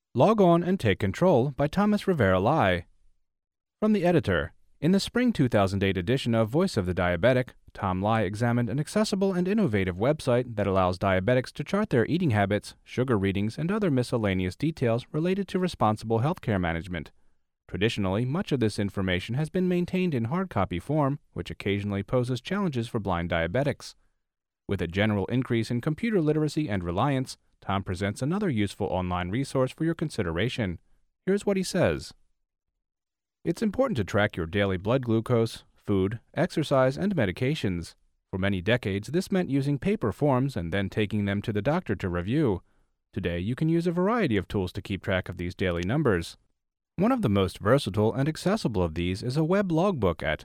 Log On and Take Control by Thomas Rivera Lai. From the editor, in the spring 2008 edition of Voice of the Diabetic, Tom Lai examined an accessible and innovative website that allows diabetics to chart their eating habits, sugar readings, and other miscellaneous details related to responsible healthcare management. Traditionally, much of this information has been maintained in hard copy form, which occasionally poses challenges for blind diabetics. With a general increase in computer literacy and reliance, Tom presents another useful online resource for your consideration. Here's what he says. It's important to track your daily blood glucose, food, exercise, and medications. For many decades, this meant using paper forms and then taking them to the doctor to review. Today, you can use a variety of tools to keep track of these daily numbers. One of the most versatile and accessible of these is a web logbook at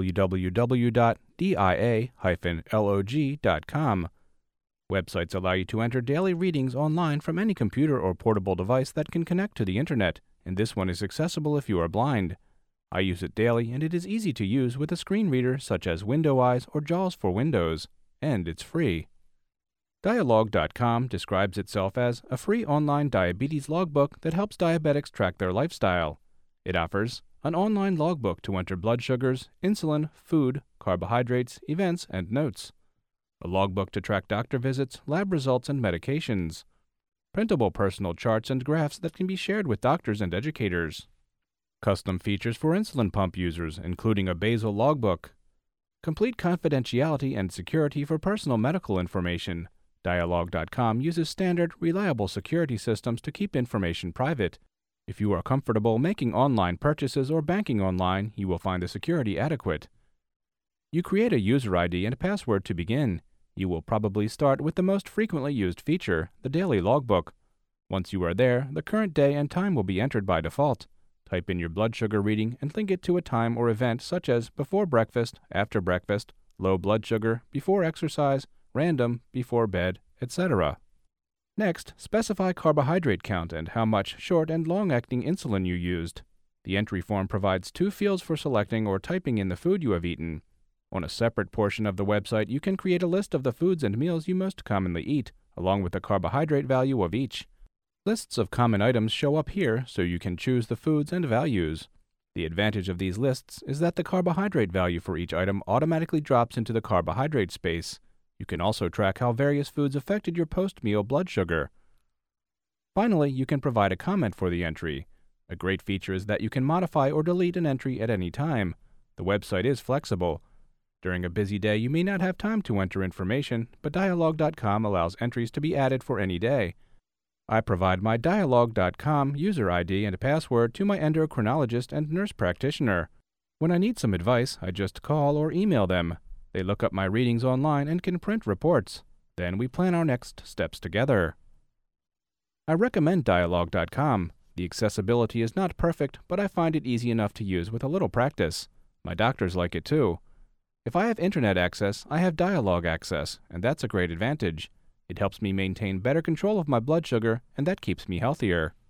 www.dia-log.com. Websites allow you to enter daily readings online from any computer or portable device that can connect to the internet, and this one is accessible if you are blind. I use it daily, and it is easy to use with a screen reader such as WindowEyes or JAWS for Windows, and it's free. Dialog.com describes itself as a free online diabetes logbook that helps diabetics track their lifestyle. It offers an online logbook to enter blood sugars, insulin, food, carbohydrates, events, and notes. A logbook to track doctor visits, lab results, and medications. Printable personal charts and graphs that can be shared with doctors and educators. Custom features for insulin pump users, including a basal logbook. Complete confidentiality and security for personal medical information. Dialog.com uses standard, reliable security systems to keep information private. If you are comfortable making online purchases or banking online, you will find the security adequate. You create a user ID and password to begin. You will probably start with the most frequently used feature, the daily logbook. Once you are there, the current day and time will be entered by default. Type in your blood sugar reading and link it to a time or event such as before breakfast, after breakfast, low blood sugar, before exercise, random, before bed, etc. Next, specify carbohydrate count and how much short and long-acting insulin you used. The entry form provides two fields for selecting or typing in the food you have eaten. On a separate portion of the website, you can create a list of the foods and meals you most commonly eat, along with the carbohydrate value of each. Lists of common items show up here, so you can choose the foods and values. The advantage of these lists is that the carbohydrate value for each item automatically drops into the carbohydrate space. You can also track how various foods affected your post-meal blood sugar. Finally, you can provide a comment for the entry. A great feature is that you can modify or delete an entry at any time. The website is flexible. During a busy day, you may not have time to enter information, but Dialog.com allows entries to be added for any day. I provide my Dialog.com user ID and password to my endocrinologist and nurse practitioner. When I need some advice, I just call or email them. They look up my readings online and can print reports. Then we plan our next steps together. I recommend Dialog.com. The accessibility is not perfect, but I find it easy enough to use with a little practice. My doctors like it too. If I have internet access, I have Dialog access, and that's a great advantage. It helps me maintain better control of my blood sugar, and that keeps me healthier.